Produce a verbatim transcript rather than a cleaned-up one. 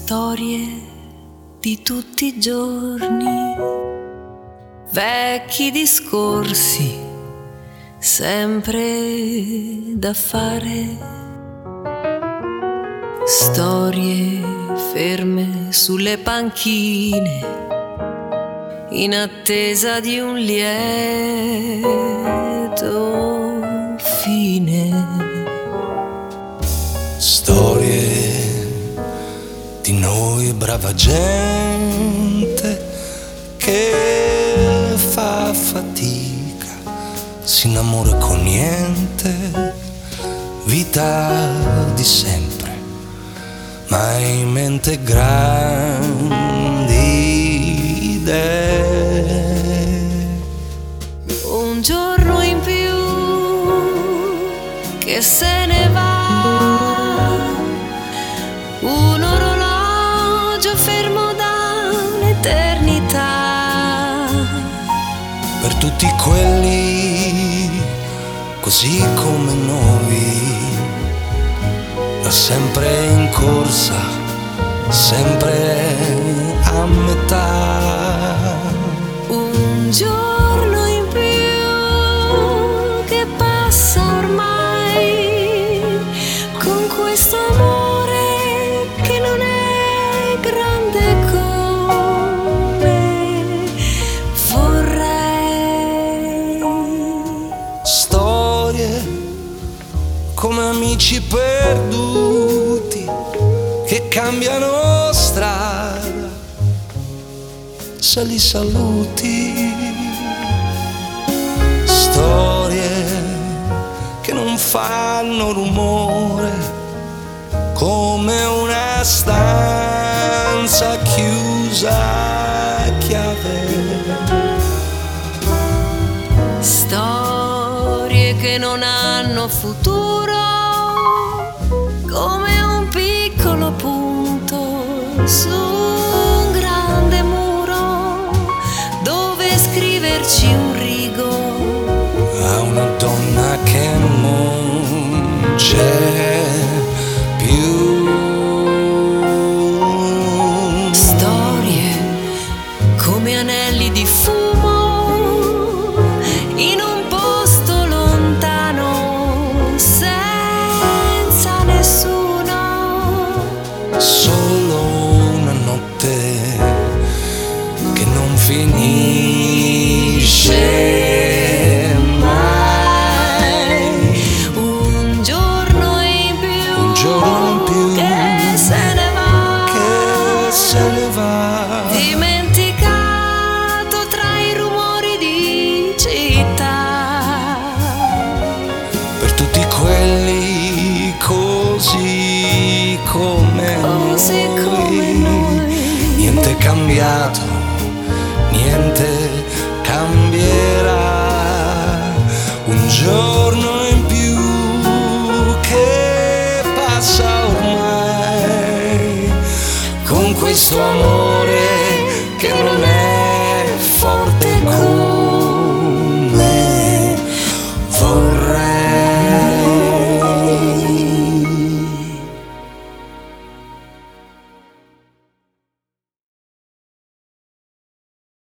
storie di tutti i giorni, vecchi discorsi sempre da fare, storie ferme sulle panchine in attesa di un lieto fine. Storie di noi brava gente che fa fatica, si innamora con niente, vita di sempre, ma in mente grandi idee. Un giorno in più che se ne va, un orologio fermo dall'eternità. Per tutti quelli così come noi, da sempre in corsa, sempre a metà. Un giorno in più che passa ormai, con questo amore che non è grande come vorrei. Storie come amici perduti che cambiano strada, se li saluti. Storie che non fanno rumore, come una stanza chiusa a chiave. Storie che non hanno futuro, come un piccolo punto su un grande muro, dove scriverci un rigo A una donna che non c'è più. Storie come anelli di fumo in un posto lontano, senza nessuno. Solo una notte che non finisce mai. Un giorno in più, Un giorno in più che se ne va, che se ne va. dimenticato tra i rumori di città. Per tutti quelli così come Così noi, come noi. niente è cambiato, niente cambierà. Un giorno in più che passa ormai, con questo amore che non